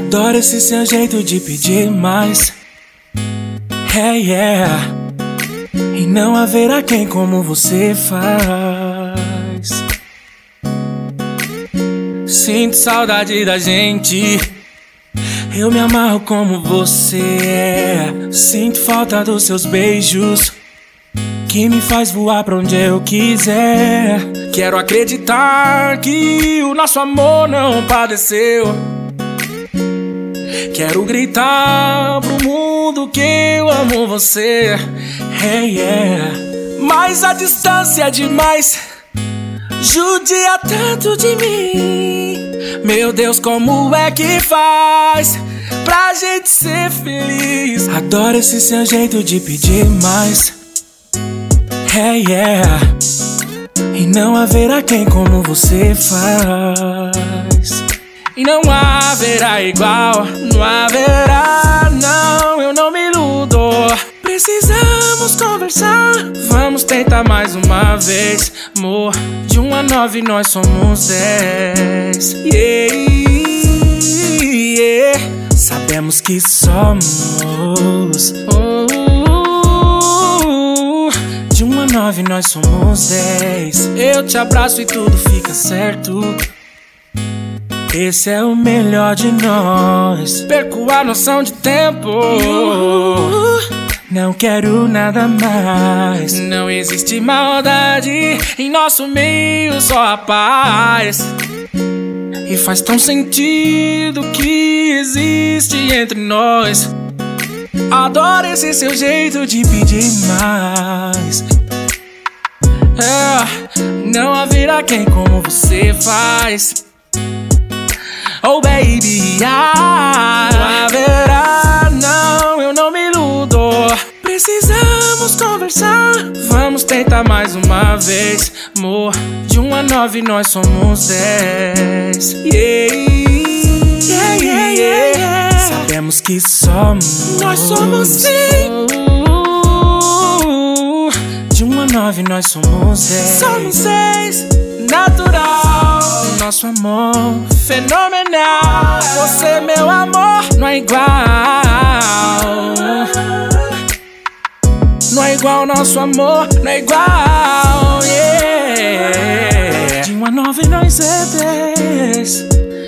Adoro esse seu jeito de pedir mais. Yeah. E não haverá quem como você faz. Sinto saudade da gente. Eu me amarro como você é. Sinto falta dos seus beijos, que me faz voar pra onde eu quiser. Quero acreditar que o nosso amor não padeceu. Quero gritar pro mundo que eu amo você. Yeah. Mas a distância é demais, judia tanto de mim. Meu Deus, como é que faz pra gente ser feliz? Adoro esse seu jeito de pedir mais. Yeah. E não haverá quem como você faz. E não haverá igual, não haverá, não, eu não me iludo. Precisamos conversar, vamos tentar mais uma vez. Amor, de 1 a 9 nós somos 10. Yeah. Sabemos que somos de 1 a 9 nós somos 10. Eu te abraço e tudo fica certo. Esse é o melhor de nós. Perco a noção de tempo. Não quero nada mais. Não existe maldade em nosso meio, só a paz. E faz tão sentido que existe entre nós. Adoro esse seu jeito de pedir mais. Não haverá quem como você faz. Oh baby, não haverá, não, eu não me iludo. Precisamos conversar, vamos tentar mais uma vez. Amor, de 1 a 9 nós somos 10. Yeah. Sabemos que nós somos sim. De 1 a 9 nós somos 10. Somos 6, natural. Nosso amor fenomenal. Você, meu amor, não é igual. Não é igual nosso amor, não é igual. Yeah. De 1 a 9 nós é 10.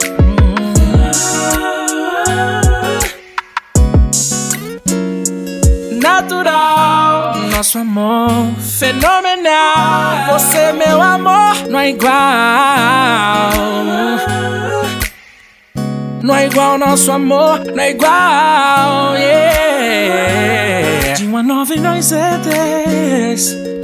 Natural, nosso amor fenomenal. Você, meu amor, não é igual. Não é igual nosso amor, não é igual. Yeah. De 1 a 9 nós é 10.